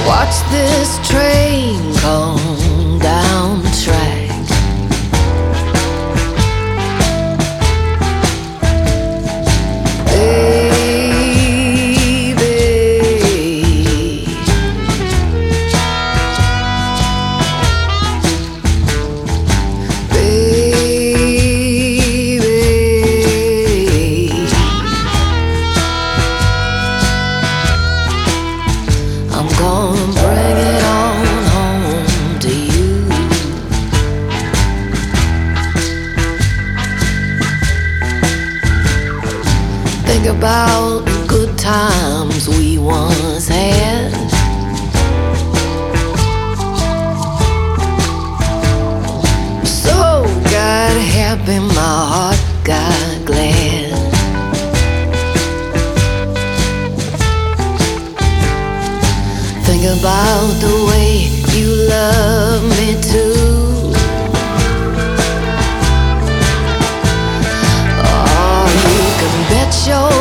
Watch this train come down the track. I'm gonna bring it on home to you. Think about the good times we once had. So got happy, my heart got glad. Think about the way you love me too. Oh, you can bet your